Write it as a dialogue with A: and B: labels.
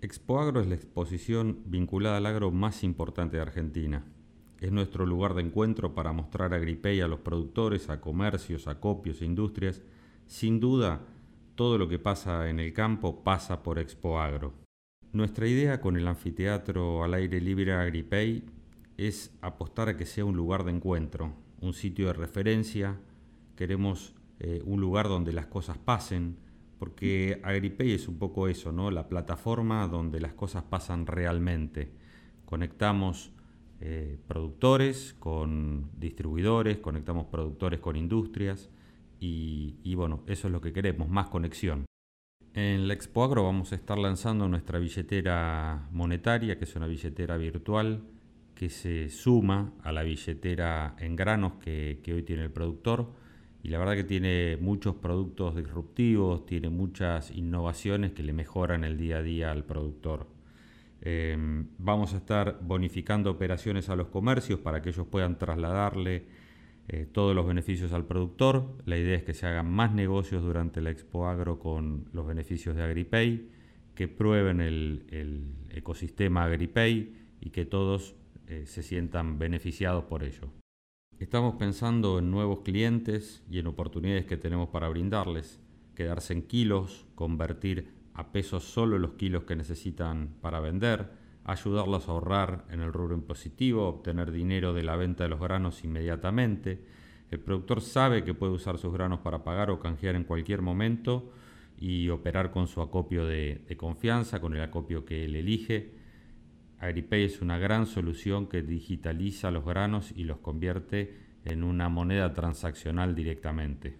A: Expoagro es la exposición vinculada al agro más importante de Argentina. Es nuestro lugar de encuentro para mostrar Agripey a los productores, a comercios, acopios e industrias. Sin duda, todo lo que pasa en el campo pasa por Expoagro. Nuestra idea con el anfiteatro al aire libre Agripey es apostar a que sea un lugar de encuentro, un sitio de referencia. Queremos un lugar donde las cosas pasen, porque Agripey es un poco eso, ¿no? La plataforma donde las cosas pasan realmente. Conectamos productores con distribuidores, conectamos productores con industrias y bueno, eso es lo que queremos, más conexión. En la Expoagro vamos a estar lanzando nuestra billetera monetaria, que es una billetera virtual que se suma a la billetera en granos que hoy tiene el productor. Y la verdad que tiene muchos productos disruptivos, tiene muchas innovaciones que le mejoran el día a día al productor. Vamos a estar bonificando operaciones a los comercios para que ellos puedan trasladarle todos los beneficios al productor. La idea es que se hagan más negocios durante la Expoagro con los beneficios de Agripey, que prueben el ecosistema Agripey y que todos se sientan beneficiados por ello. Estamos pensando en nuevos clientes y en oportunidades que tenemos para brindarles, quedarse en kilos, convertir a pesos solo los kilos que necesitan para vender, ayudarlos a ahorrar en el rubro impositivo, obtener dinero de la venta de los granos inmediatamente. El productor sabe que puede usar sus granos para pagar o canjear en cualquier momento y operar con su acopio de confianza, con el acopio que él elige. Agripey es una gran solución que digitaliza los granos y los convierte en una moneda transaccional directamente.